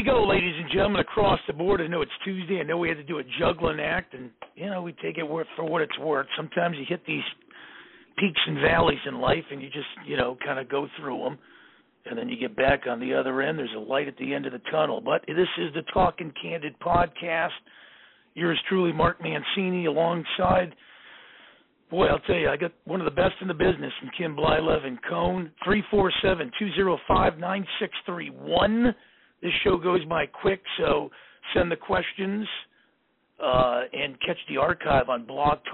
we go, ladies and gentlemen, across the board. I know it's Tuesday. I know we had to do a juggling act, and, we take it for what it's worth. Sometimes you hit these peaks and valleys in life, and you just, kind of go through them, and then you get back on the other end. There's a light at the end of the tunnel. But this is the Talking Candid podcast. Yours truly, Mark Mancini, alongside, boy, I'll tell you, I got one of the best in the business in Kim Blylev and Cone, 347-205-9631. This show goes by quick, so send the questions and catch the archive on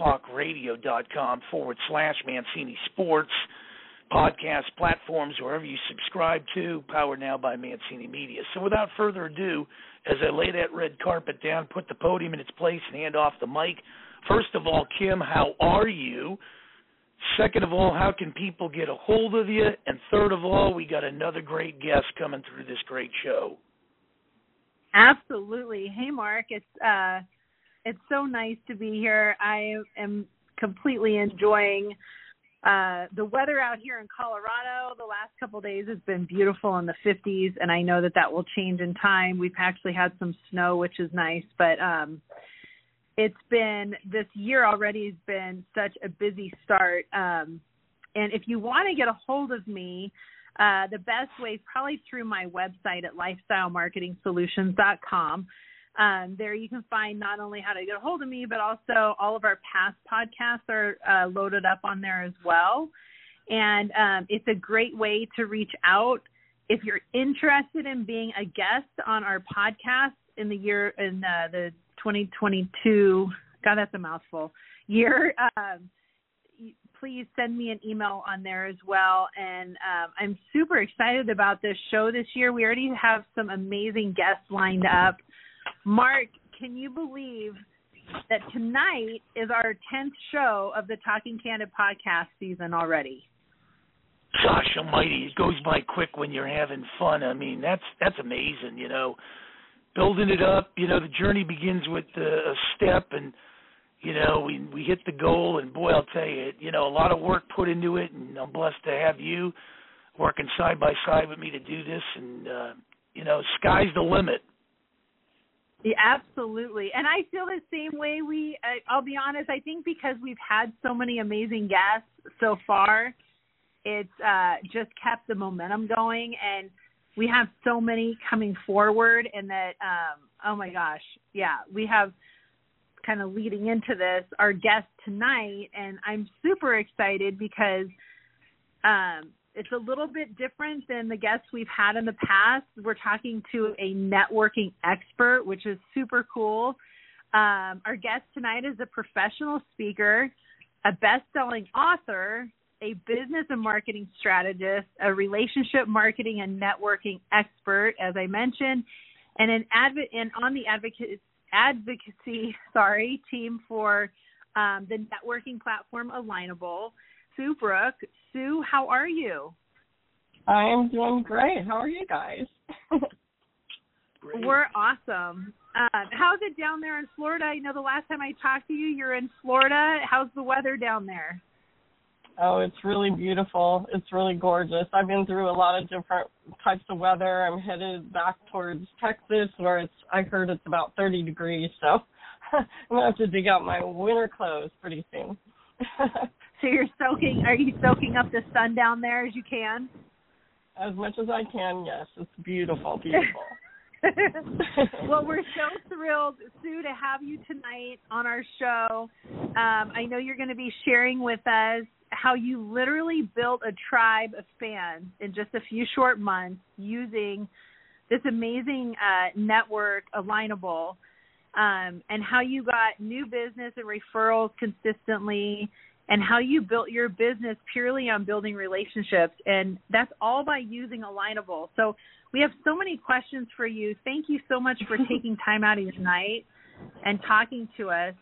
blogtalkradio.com/Mancini Sports, podcast platforms, wherever you subscribe to, powered now by Mancini Media. So without further ado, as I lay that red carpet down, put the podium in its place, and hand off the mic, first of all, Kim, how are you? Second of all, how can people get a hold of you? And third of all, we got another great guest coming through this great show. Absolutely. Hey, Mark, it's so nice to be here. I am completely enjoying the weather out here in Colorado. The last couple of days has been beautiful in the 50s, and I know that will change in time. We've actually had some snow, which is nice, but it's been, this year already has been such a busy start. And if you want to get a hold of me, the best way is probably through my website at lifestylemarketingsolutions.com. There you can find not only how to get a hold of me, but also all of our past podcasts are loaded up on there as well. And it's a great way to reach out. If you're interested in being a guest on our podcast in the 2022, God, that's a mouthful, year, please send me an email on there as well. And I'm super excited about this show this year. We already have some amazing guests lined up. Mark, can you believe that tonight is our 10th show of the Talking Candid podcast season already? Gosh almighty, it goes by quick when you're having fun. I mean, that's amazing, building it up, the journey begins with a step, and, we hit the goal, and boy, I'll tell you, a lot of work put into it, and I'm blessed to have you working side by side with me to do this, and, sky's the limit. Yeah, absolutely. And I feel the same way. I'll be honest, I think because we've had so many amazing guests so far, it's just kept the momentum going, and we have so many coming forward, and that, oh my gosh, yeah, we have kind of leading into this, our guest tonight, and I'm super excited because it's a little bit different than the guests we've had in the past. We're talking to a networking expert, which is super cool. Our guest tonight is a professional speaker, a best-selling author, a business and marketing strategist, a relationship marketing and networking expert, as I mentioned, and on the advocacy team for the networking platform Alignable, Sue Brook. Sue, how are you? I'm doing great. How are you guys? We're awesome. How's it down there in Florida? I know the last time I talked to you, you're in Florida. How's the weather down there? Oh, it's really beautiful. It's really gorgeous. I've been through a lot of different types of weather. I'm headed back towards Texas, where I heard it's about 30 degrees, so I'm going to have to dig out my winter clothes pretty soon. So are you soaking up the sun down there as you can? As much as I can, yes. It's beautiful, beautiful. Well, we're so thrilled, Sue, to have you tonight on our show. I know you're going to be sharing with us how you literally built a tribe of fans in just a few short months using this amazing network, Alignable, and how you got new business and referrals consistently, and how you built your business purely on building relationships. And that's all by using Alignable. So we have so many questions for you. Thank you so much for taking time out of your night and talking to us.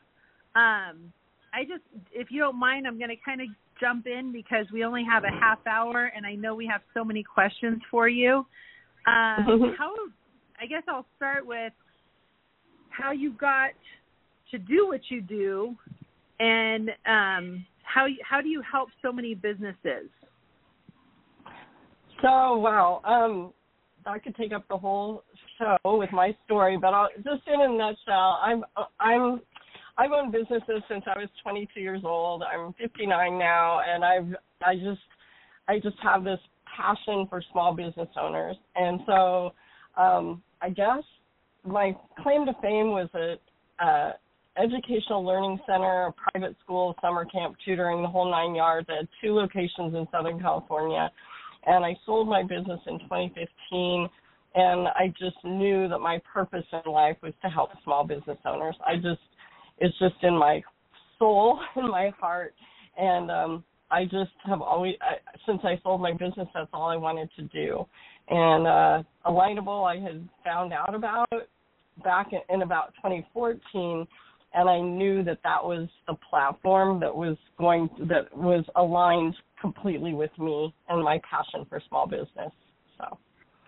If you don't mind, I'm going to kind of jump in because we only have a half hour, and I know we have so many questions for you. I guess I'll start with how you got to do what you do, and how do you help so many businesses? So, wow. I could take up the whole show with my story, but I'll just in a nutshell, I've owned businesses since I was 22 years old. I'm 59 now, and I just have this passion for small business owners. And so I guess my claim to fame was a educational learning center, a private school, summer camp, tutoring, the whole 9 yards. I had 2 locations in Southern California, and I sold my business in 2015, and I just knew that my purpose in life was to help small business owners. It's just in my soul, in my heart, and I just have always, since I sold my business, that's all I wanted to do. And Alignable I had found out about back in about 2014, and I knew that was the platform that was aligned completely with me and my passion for small business. So.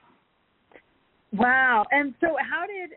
Wow. And so how did,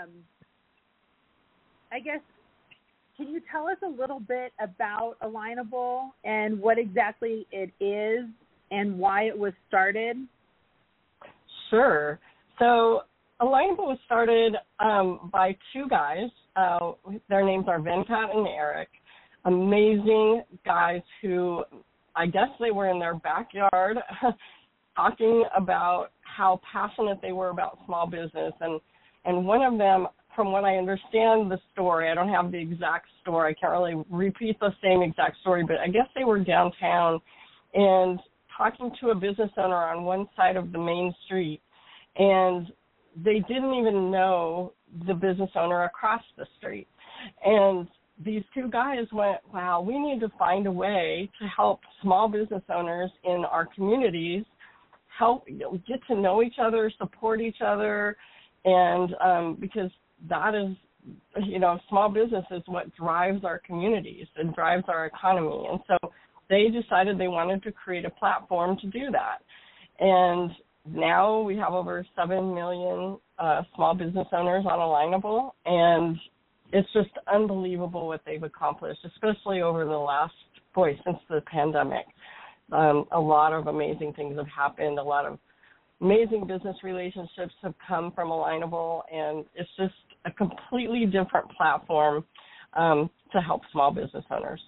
I guess, can you tell us a little bit about Alignable and what exactly it is and why it was started? Sure. So Alignable was started by 2 guys. Their names are Venkat and Eric, amazing guys who I guess they were in their backyard talking about how passionate they were about small business. And one of them, from what I understand the story, I don't have the exact story, I can't really repeat the same exact story, but I guess they were downtown and talking to a business owner on one side of the main street, and they didn't even know the business owner across the street. And these 2 guys went, wow, we need to find a way to help small business owners in our communities get to know each other, support each other, and because that is, small business is what drives our communities and drives our economy. And so they decided they wanted to create a platform to do that. And now we have over 7 million small business owners on Alignable, and it's just unbelievable what they've accomplished, especially over the last, since the pandemic. A lot of amazing things have happened. A lot of amazing business relationships have come from Alignable, and it's just a completely different platform to help small business owners.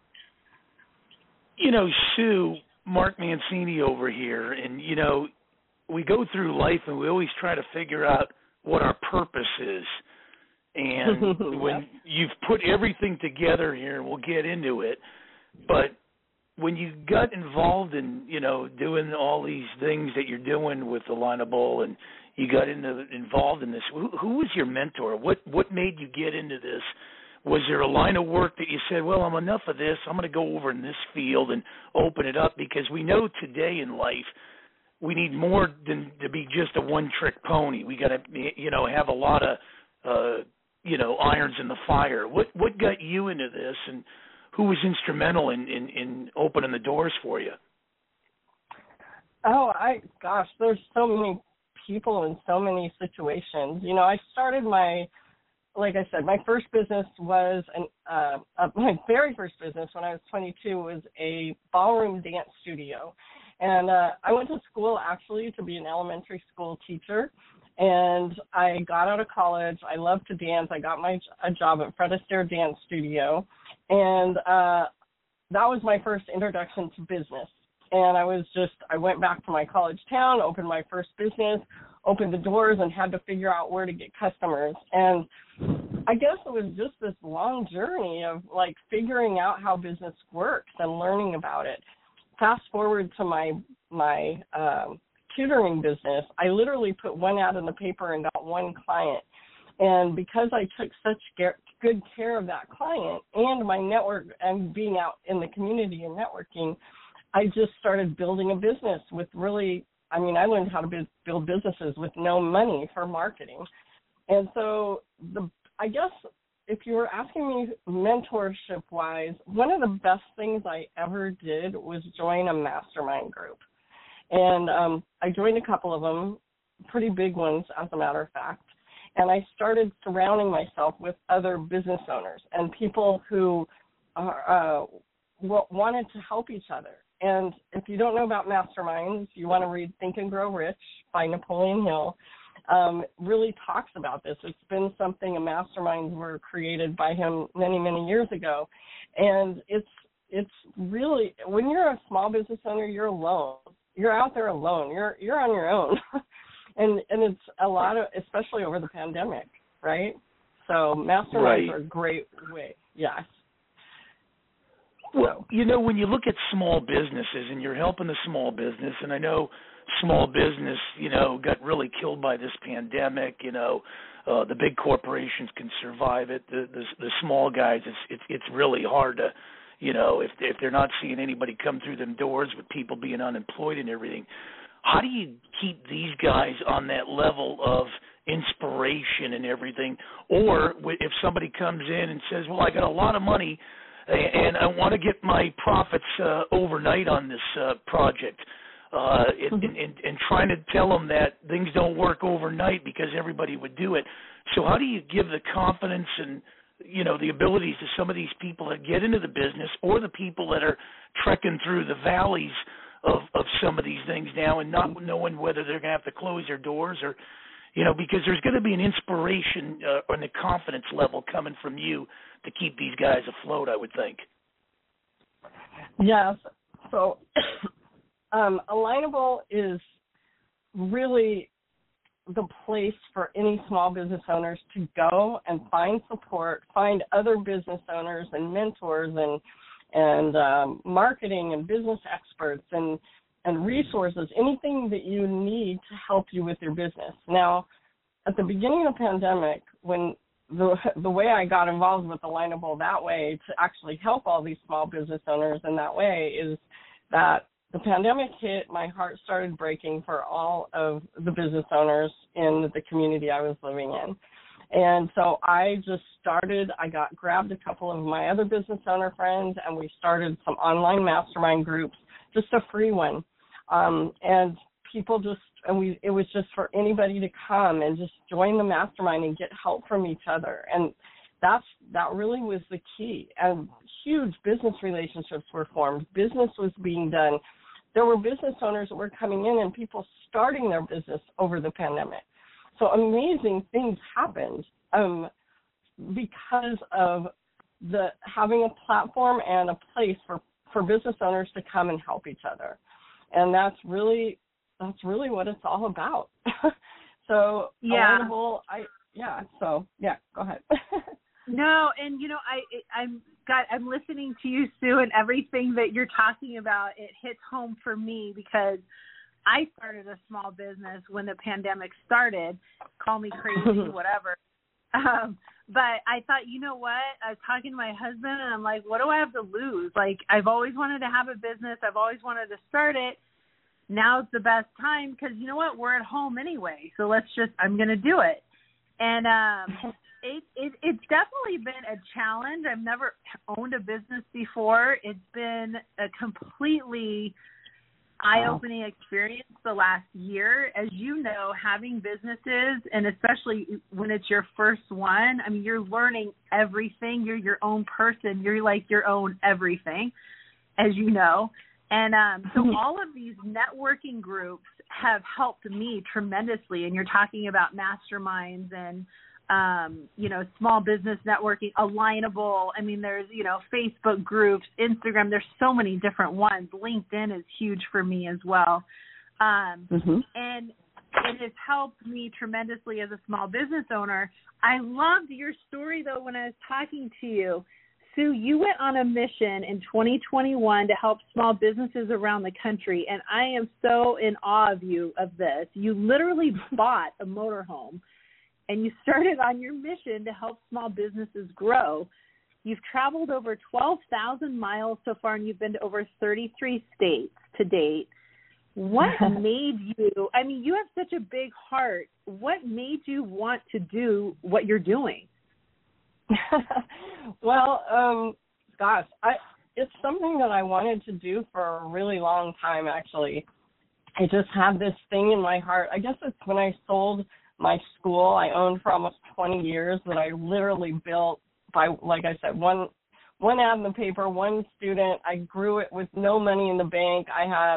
Sue, Mark Mancini over here, and, we go through life and we always try to figure out what our purpose is. And when you've put everything together here, and we'll get into it, but when you got involved in, doing all these things that you're doing with Alignable, and you got involved in this, who was your mentor? What made you get into this? Was there a line of work that you said, well, I'm enough of this, I'm going to go over in this field and open it up? Because we know today in life, we need more than to be just a one-trick pony. We got to, have a lot of, irons in the fire. What got you into this, and who was instrumental in opening the doors for you? There's so many people in so many situations. I started like I said, my first business was, my very first business when I was 22 was a ballroom dance studio. And I went to school actually to be an elementary school teacher. And I got out of college. I loved to dance. I got a job at Fred Astaire Dance Studio. And that was my first introduction to business. And I went back to my college town, opened my first business, opened the doors, and had to figure out where to get customers. And I guess it was just this long journey of figuring out how business works and learning about it. Fast forward to my tutoring business, I literally put one ad in the paper and got one client. And because I took such good care of that client and my network and being out in the community and networking, I just started building a business with I learned how to build businesses with no money for marketing. And so I guess if you were asking me mentorship-wise, one of the best things I ever did was join a mastermind group. And I joined a couple of them, pretty big ones, as a matter of fact. And I started surrounding myself with other business owners and people who wanted to help each other. And if you don't know about masterminds, you want to read Think and Grow Rich by Napoleon Hill. Really talks about this. It's been something, masterminds were created by him many, many years ago. And it's really, when you're a small business owner, you're alone. You're out there alone. You're on your own. and it's a lot of, especially over the pandemic, right? So masterminds are a great way. Yes. Well, when you look at small businesses and you're helping the small business, and I know small business, got really killed by this pandemic, the big corporations can survive it. The small guys, it's really hard to, if they're not seeing anybody come through them doors with people being unemployed and everything. How do you keep these guys on that level of inspiration and everything? Or if somebody comes in and says, well, I got a lot of money and I want to get my profits overnight on this project, and trying to tell them that things don't work overnight because everybody would do it. So how do you give the confidence and, the abilities to some of these people that get into the business, or the people that are trekking through the valleys of some of these things now and not knowing whether they're going to have to close their doors or, because there's going to be an inspiration and a confidence level coming from you to keep these guys afloat, I would think. Yes. So Alignable is really the place for any small business owners to go and find support, find other business owners and mentors and marketing and business experts and resources, anything that you need to help you with your business. Now, at the beginning of the pandemic, when the way I got involved with Alignable that way to actually help all these small business owners in that way is that the pandemic hit, my heart started breaking for all of the business owners in the community I was living in. And so I just grabbed a couple of my other business owner friends, and we started some online mastermind groups, just a free one. And people it was just for anybody to come and just join the mastermind and get help from each other. And that really was the key. And huge business relationships were formed. Business was being done. There were business owners that were coming in and people starting their business over the pandemic. So amazing things happened because of having a platform and a place for business owners to come and help each other. And that's really what it's all about. So Alignable, go ahead. No, and I'm listening to you, Sue, and everything that you're talking about, it hits home for me because I started a small business when the pandemic started. Call me crazy, whatever. But I thought, you know what? I was talking to my husband, and I'm like, what do I have to lose? Like, I've always wanted to have a business. I've always wanted to start it. Now's the best time because, you know what? We're at home anyway. So I'm going to do it. And it's definitely been a challenge. I've never owned a business before. It's been a completely eye-opening experience the last year. As you know, having businesses, and especially when it's your first one, I mean, you're learning everything. You're your own person. You're like your own everything, as you know. And so all of these networking groups have helped me tremendously. And you're talking about masterminds and small business networking, Alignable. I mean, there's, Facebook groups, Instagram. There's so many different ones. LinkedIn is huge for me as well. And it has helped me tremendously as a small business owner. I loved your story, though, when I was talking to you. Sue, you went on a mission in 2021 to help small businesses around the country, and I am so in awe of this. You literally bought a motorhome, and you started on your mission to help small businesses grow. You've traveled over 12,000 miles so far, and you've been to over 33 states to date. What made you, you have such a big heart. What made you want to do what you're doing? Well, it's something that I wanted to do for a really long time, actually. I just had this thing in my heart. I guess it's when I sold my school I owned for almost 20 years that I literally built by, like I said, one one ad in the paper, one student. I grew it with no money in the bank.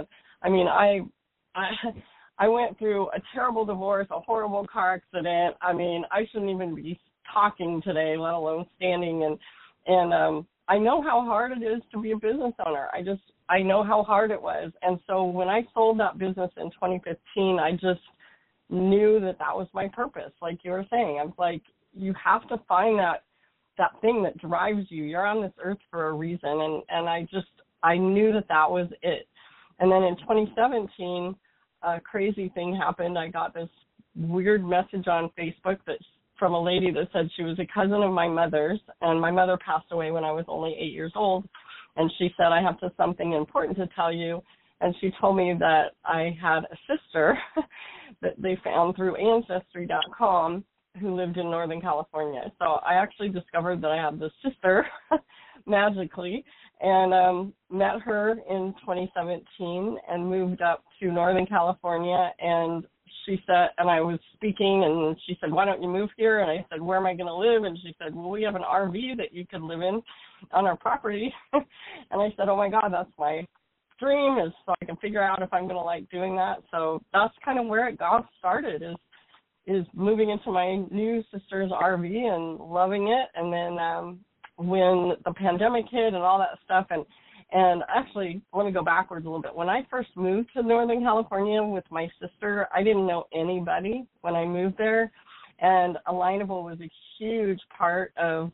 I went through a terrible divorce, a horrible car accident. I mean, I shouldn't even be talking today, let alone standing. And I know how hard it is to be a business owner. I know how hard it was. And so when I sold that business in 2015, I just knew that was my purpose. Like you were saying, I was like, you have to find that thing that drives you. You're on this earth for a reason. And I knew that was it. And then in 2017, a crazy thing happened. I got this weird message on Facebook from a lady that said she was a cousin of my mother's, and my mother passed away when I was only 8 years old. And she said, I have something important to tell you. And she told me that I had a sister that they found through Ancestry.com who lived in Northern California. So I actually discovered that I had this sister magically, and met her in 2017 and moved up to Northern California. And she said, and I was speaking, and she said, why don't you move here? And I said, where am I going to live? And she said, well, we have an RV that you could live in on our property. And I said, oh my God, that's my dream, is so I can figure out if I'm going to like doing that. So that's kind of where it got started, is moving into my new sister's RV and loving it. And then when the pandemic hit and all that stuff, and actually, let me go backwards a little bit. When I first moved to Northern California with my sister, I didn't know anybody when I moved there, and Alignable was a huge part of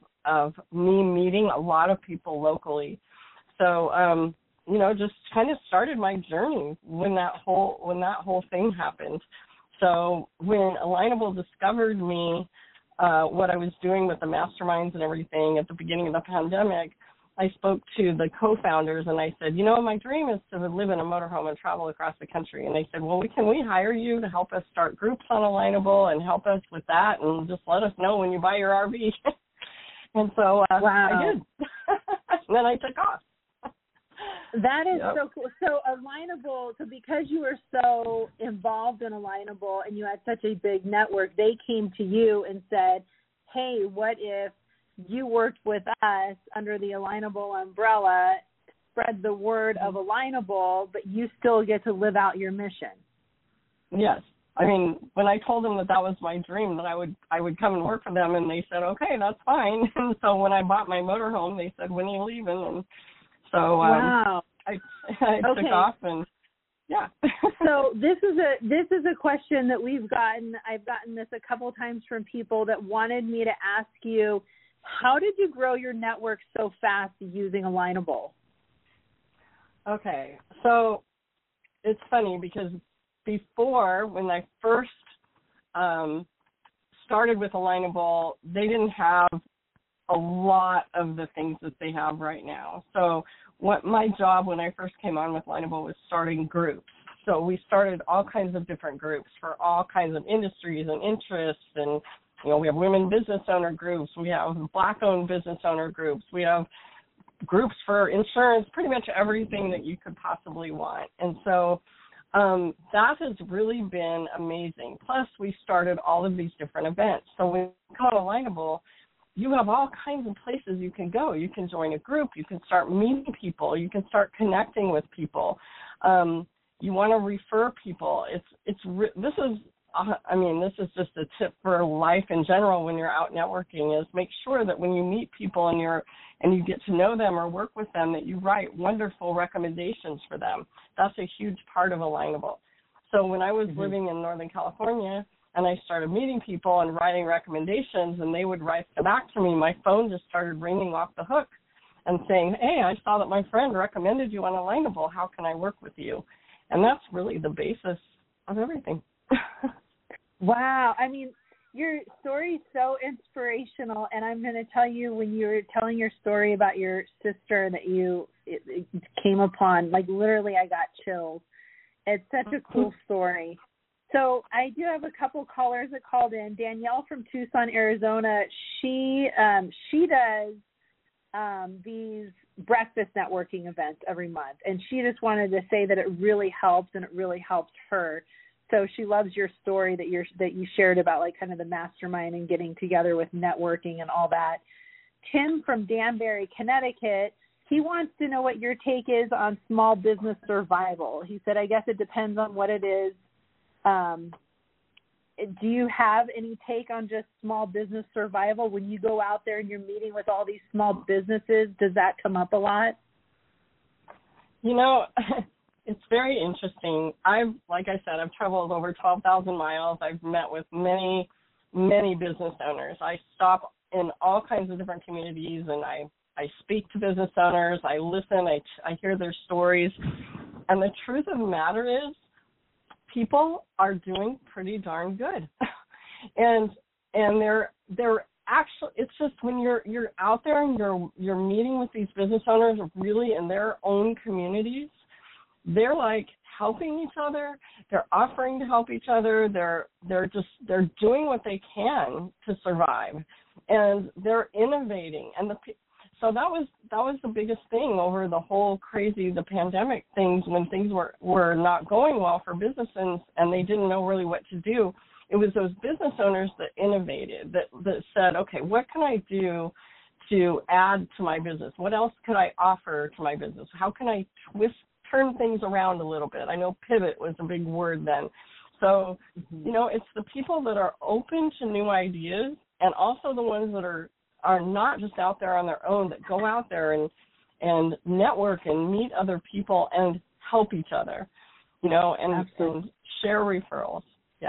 me meeting a lot of people locally. So, just kind of started my journey when that whole thing happened. So when Alignable discovered me, what I was doing with the masterminds and everything at the beginning of the pandemic, I spoke to the co-founders and I said, my dream is to live in a motorhome and travel across the country. And they said, well, can we hire you to help us start groups on Alignable and help us with that, and just let us know when you buy your RV. And so wow. I did. And then I took off. That is so cool. So Alignable, so because you were so involved in Alignable and you had such a big network, they came to you and said, hey, what if you worked with us under the Alignable umbrella, spread the word of Alignable, but you still get to live out your mission? Yes. I mean, when I told them that was my dream, that I would come and work for them, and they said, okay, that's fine. And so when I bought my motorhome, they said, when are you leaving? And so wow. I took off, and yeah. So this is a question that I've gotten this a couple of times from people that wanted me to ask you, how did you grow your network so fast using Alignable? Okay, so it's funny because before, when I first started with Alignable, they didn't have a lot of the things that they have right now. So what my job when I first came on with Alignable was starting groups. So we started all kinds of different groups for all kinds of industries and interests, and we have women business owner groups, we have Black-owned business owner groups, we have groups for insurance, pretty much everything that you could possibly want. And so that has really been amazing. Plus, we started all of these different events. So when you come on Alignable, you have all kinds of places you can go. You can join a group. You can start meeting people. You can start connecting with people. You want to refer people. This is just a tip for life in general when you're out networking, is make sure that when you meet people and you get to know them or work with them, that you write wonderful recommendations for them. That's a huge part of Alignable. So when I was living in Northern California and I started meeting people and writing recommendations, and they would write them back to me, my phone just started ringing off the hook and saying, hey, I saw that my friend recommended you on Alignable. How can I work with you? And that's really the basis of everything. Wow. I mean, your story is so inspirational, and I'm going to tell you, when you were telling your story about your sister that it came upon, like literally I got chills. It's such a cool story. So I do have a couple callers that called in. Danielle from Tucson, Arizona, she does these breakfast networking events every month, and she just wanted to say that it really helps, and it really helped her. So she loves your story that you shared about, like, kind of the mastermind and getting together with networking and all that. Tim from Danbury, Connecticut. He wants to know what your take is on small business survival. He said, I guess it depends on what it is. Do you have any take on just small business survival? When you go out there and you're meeting with all these small businesses, does that come up a lot? You know, it's very interesting. Like I said, I've traveled over 12,000 miles. I've met with many, many business owners. I stop in all kinds of different communities, and I speak to business owners. I listen. I hear their stories. And the truth of the matter is, people are doing pretty darn good. and they're actually, it's just when you're out there and you're meeting with these business owners really in their own communities, they're like helping each other. They're offering to help each other. They're doing what they can to survive, and they're innovating. And so that was the biggest thing over the whole the pandemic things, when things were not going well for businesses and they didn't know really what to do. It was those business owners that innovated, that said, okay, what can I do to add to my business? What else could I offer to my business? How can I turn things around a little bit? I know pivot was a big word then. So, you know, it's the people that are open to new ideas, and also the ones that are not just out there on their own, that go out there and network and meet other people and help each other, you know, and share referrals. Yeah.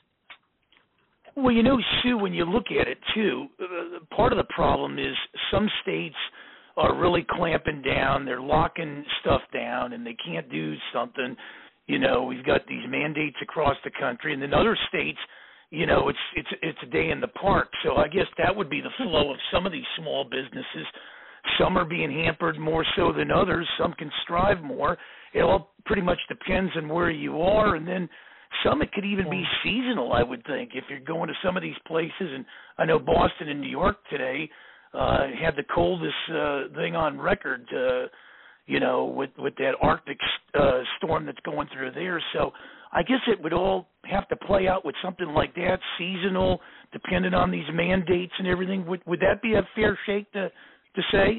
Well, you know, Sue, when you look at it, too, part of the problem is some states are really clamping down. They're locking stuff down, and they can't do something. You know, we've got these mandates across the country, and then other states, you know, it's a day in the park. So I guess that would be the flow of some of these small businesses. Some are being hampered more so than others. Some can strive more. It all pretty much depends on where you are. And then some, it could even be seasonal, I would think, if you're going to some of these places. And I know Boston and New York today had the coldest thing on record, you know, with that Arctic storm that's going through there. So I guess it would all have to play out with something like that, seasonal, depending on these mandates and everything. Would that be a fair shake to say?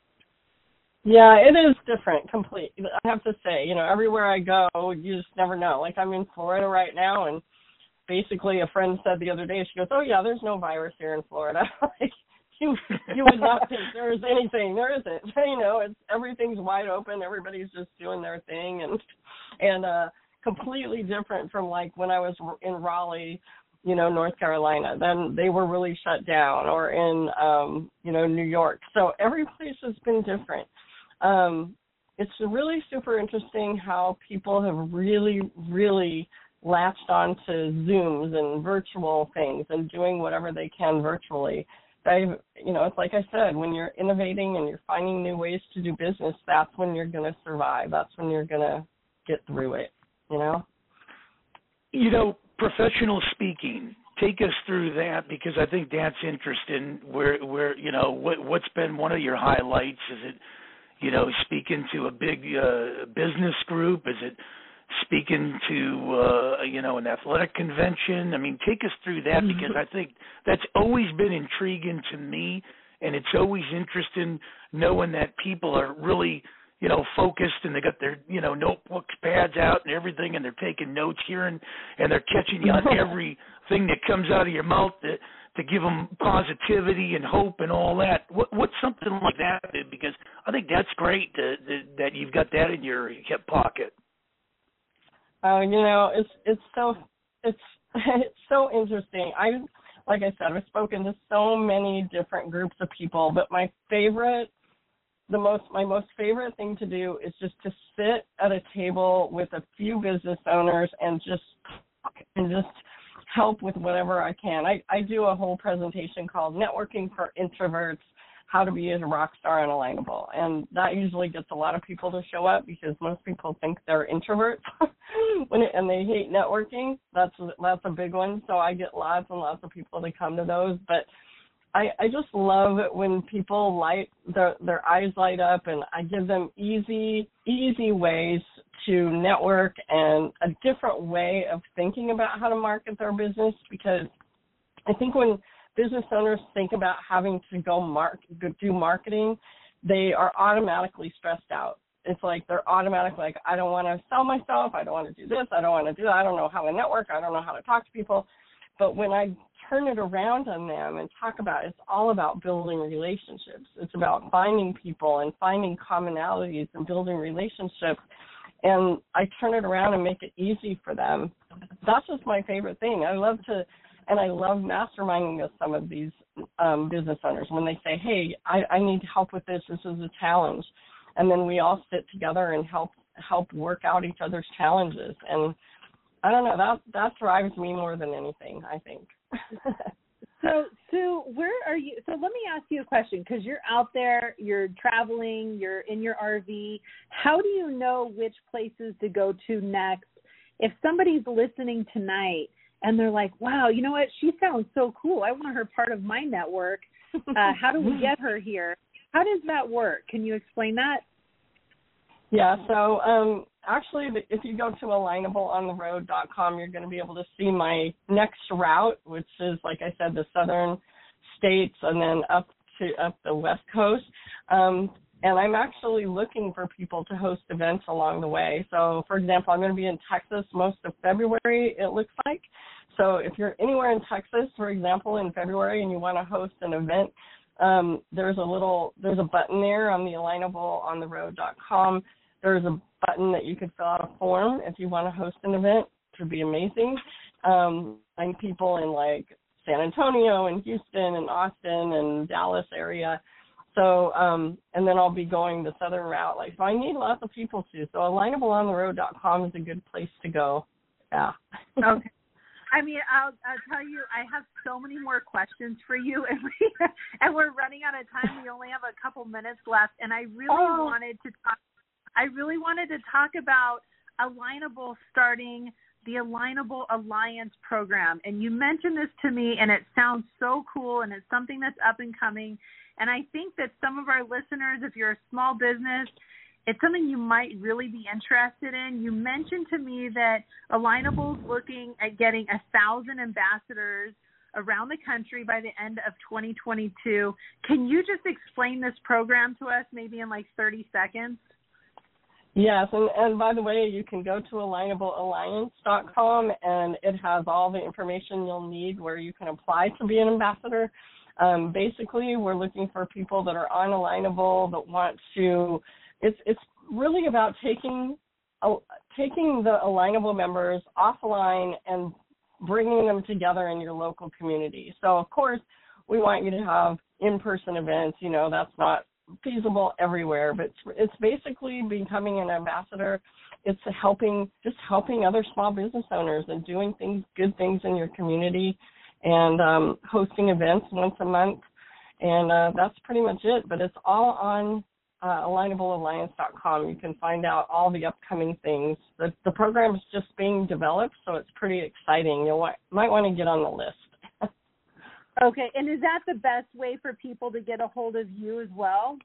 Yeah, it is different, completely. I have to say, you know, everywhere I go, you just never know. Like, I'm in Florida right now, and basically a friend said the other day, she goes, oh, yeah, there's no virus here in Florida. Like, you would not think there is anything. There isn't. You know, everything's wide open. Everybody's just doing their thing, and completely different from like when I was in Raleigh, you know, North Carolina. Then they were really shut down, or in you know, New York. So every place has been different. It's really super interesting how people have really, really latched on to Zooms and virtual things and doing whatever they can virtually. You know, it's like I said, when you're innovating and you're finding new ways to do business, that's when you're going to survive. That's when you're going to get through it, you know? You know, professional speaking, take us through that, because I think that's interesting. Where you know, what's been one of your highlights? Is it, you know, speaking to a big business group? Is it speaking to, you know, an athletic convention? I mean, take us through that, because I think that's always been intriguing to me, and it's always interesting knowing that people are really, you know, focused, and they got their, you know, notebooks, pads out and everything, and they're taking notes here, and they're catching you on everything that comes out of your mouth to give them positivity and hope and all that. What's something like that? Because I think that's great that you've got that in your hip pocket. You know, it's so interesting. Like I said, I've spoken to so many different groups of people, but my most favorite thing to do is just to sit at a table with a few business owners and just help with whatever I can. I do a whole presentation called Networking for Introverts, How to Be a Rock Star Unalignable. And that usually gets a lot of people to show up, because most people think they're introverts and they hate networking. That's a big one. So I get lots and lots of people to come to those. But I just love it when people their eyes light up, and I give them easy ways to network and a different way of thinking about how to market their business, because I think when business owners think about having to do marketing, they are automatically stressed out. It's like they're automatic, like, I don't want to sell myself, I don't want to do this, I don't want to do that, I don't know how to network, I don't know how to talk to people. But when I turn it around on them and talk about it, it's all about building relationships. It's about finding people and finding commonalities and building relationships. And I turn it around and make it easy for them. That's just my favorite thing. I love masterminding with some of these business owners when they say, hey, I need help with this. This is a challenge. And then we all sit together and help work out each other's challenges. And I don't know, that drives me more than anything, I think. So, Sue, where are you? So let me ask you a question, because you're out there, you're traveling, you're in your RV. How do you know which places to go to next? If somebody's listening tonight and they're like, wow, you know what, she sounds so cool, I want her part of my network. How do we get her here? How does that work? Can you explain that? Yeah, so actually, if you go to alignableontheroad.com, you're going to be able to see my next route, which is, like I said, the southern states and then up the West Coast. And I'm actually looking for people to host events along the way. So, for example, I'm going to be in Texas most of February, it looks like. So if you're anywhere in Texas, for example, in February and you want to host an event, there's a button there on the alignableontheroad.com. There's a button that you could fill out a form if you want to host an event, which would be amazing. I'm people in like San Antonio and Houston and Austin and Dallas area. So, and then I'll be going the southern route. So I need lots of people too. So alignableontheroad.com is a good place to go. Yeah. Okay. I mean, I'll tell you, I have so many more questions for you, and we're running out of time. We only have a couple minutes left, and I really wanted to talk about Alignable starting the Alignable Alliance program. And you mentioned this to me, and it sounds so cool, and it's something that's up and coming. And I think that some of our listeners, if you're a small business, it's something you might really be interested in. You mentioned to me that Alignable's looking at getting 1,000 ambassadors around the country by the end of 2022. Can you just explain this program to us maybe in like 30 seconds? Yes, and by the way, you can go to alignablealliance.com, and it has all the information you'll need where you can apply to be an ambassador. Basically, we're looking for people that are on Alignable that want to. It's really about taking the Alignable members offline and bringing them together in your local community. So, of course, we want you to have in-person events. You know, that's not feasible everywhere, but it's basically becoming an ambassador. It's helping other small business owners and doing good things in your community and hosting events once a month. And that's pretty much it. But it's all on alignablealliance.com. You can find out all the upcoming things. The program is just being developed, so it's pretty exciting. You might want to get on the list. Okay, and is that the best way for people to get a hold of you as well?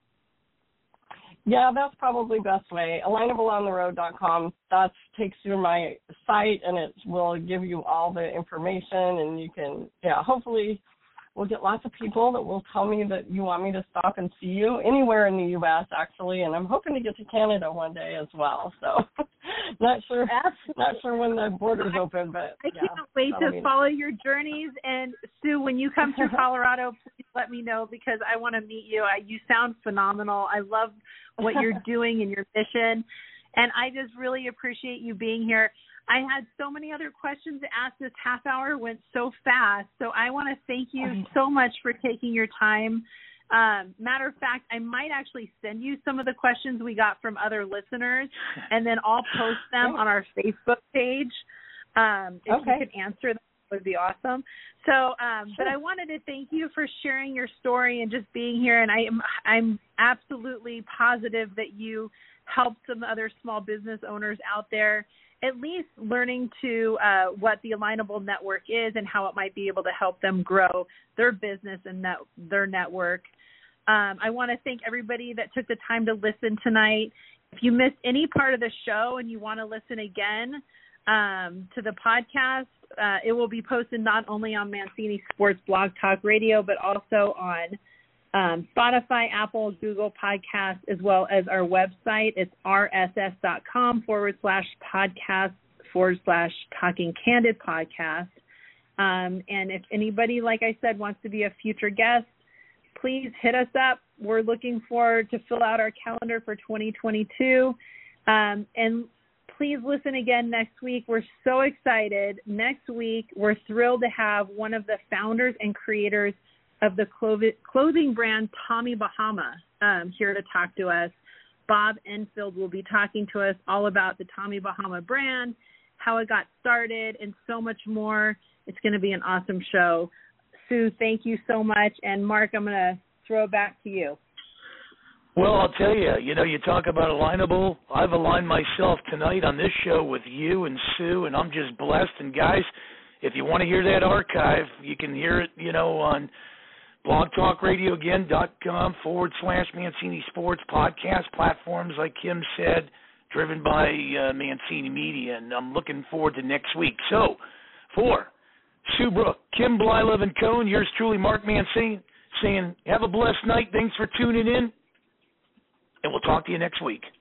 Yeah, that's probably the best way. alignableontheroad.com, that takes you to my site, and it will give you all the information, and you can, hopefully we'll get lots of people that will tell me that you want me to stop and see you anywhere in the U.S., actually, and I'm hoping to get to Canada one day as well. So not sure when the borders open, but I can't wait to follow your journeys. And Sue, when you come through Colorado, please let me know because I want to meet you. You sound phenomenal. I love what you're doing and your mission, and I just really appreciate you being here. I had so many other questions to ask. This half hour went so fast. So I want to thank you so much for taking your time. Matter of fact, I might actually send you some of the questions we got from other listeners, and then I'll post them on our Facebook page. If you could answer them, that would be awesome. So, but I wanted to thank you for sharing your story and just being here. And I'm absolutely positive that you helped some other small business owners out there at least learning to what the Alignable Network is and how it might be able to help them grow their business and their network. I want to thank everybody that took the time to listen tonight. If you missed any part of the show and you want to listen again, to the podcast. It will be posted not only on Mancini Sports Blog Talk Radio, but also on Spotify, Apple, Google Podcasts, as well as our website. It's rss.com/podcast/Talking Candid Podcast. And if anybody, like I said, wants to be a future guest, please hit us up. We're looking forward to fill out our calendar for 2022. And please listen again next week. We're so excited. Next week, we're thrilled to have one of the founders and creators of the clothing brand Tommy Bahama here to talk to us. Bob Enfield will be talking to us all about the Tommy Bahama brand, how it got started, and so much more. It's going to be an awesome show. Sue, thank you so much. And Mark, I'm going to throw it back to you. Well, I'll tell you, you talk about alignable. I've aligned myself tonight on this show with you and Sue, and I'm just blessed. And guys, if you want to hear that archive, you can hear it, on blogtalkradioagain.com/Mancini Sports podcast platforms, like Kim said, driven by Mancini Media. And I'm looking forward to next week. So, for Sue Brook, Kim Blylev, and Cohen, yours truly, Mark Mancini, saying have a blessed night. Thanks for tuning in, and we'll talk to you next week.